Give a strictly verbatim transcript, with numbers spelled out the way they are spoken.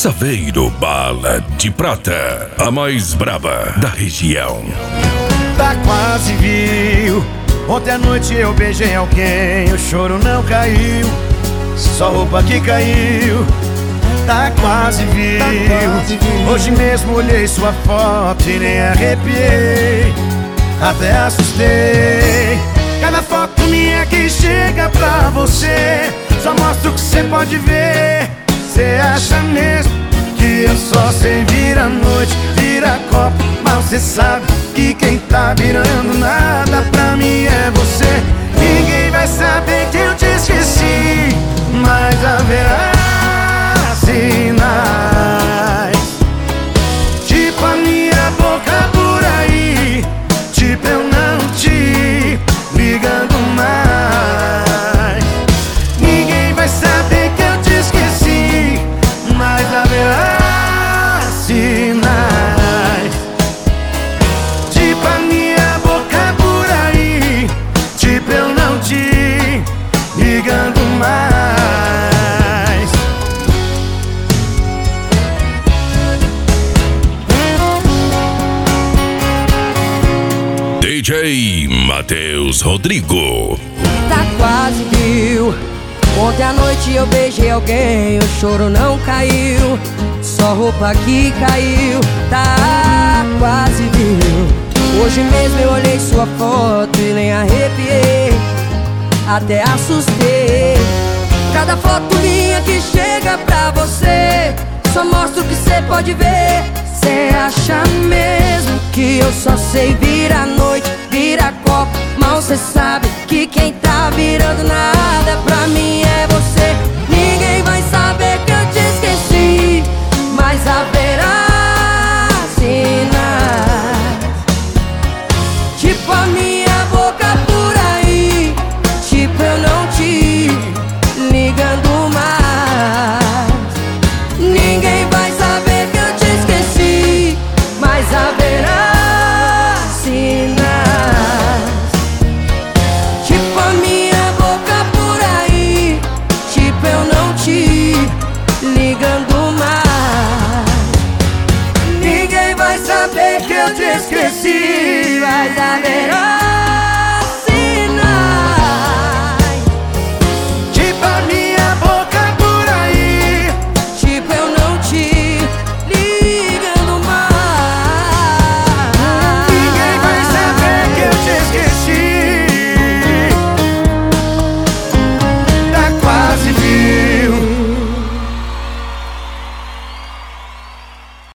Saveiro Bala de Prata, a mais braba da região. Tá quase viu. Ontem à noite eu beijei alguém, o choro não caiu, só roupa que caiu. Tá quase viu. Hoje mesmo olhei sua foto e nem arrepiei, até assustei. Cada foto minha que chega pra você só mostra o que cê pode ver. Cê acha mesmo que eu só sei virar noite, virar copo, mas cê sabe que quem tá virando nada pra mim é você. Ninguém vai saber que eu te esqueci, mas haverá sinais, tipo a minha boca por aí, tipo eu não te ligando mais. Ninguém vai saber que eu te esqueci, mas haverá sinais, tipo a minha boca por aí, tipo eu não te ligando mais. D J Matheus Rodrigo. Tá quase viu. Ontem à noite eu beijei alguém, o choro não caiu, só roupa que caiu. Tá quase viu. Hoje mesmo eu olhei sua foto e nem arrepiei, até assustei. Cada foto minha que chega pra você só mostra o que cê pode ver. Cê acha mesmo que eu só sei virar noite, virar copo, mal cê sabe que quem tá virando nada pra mim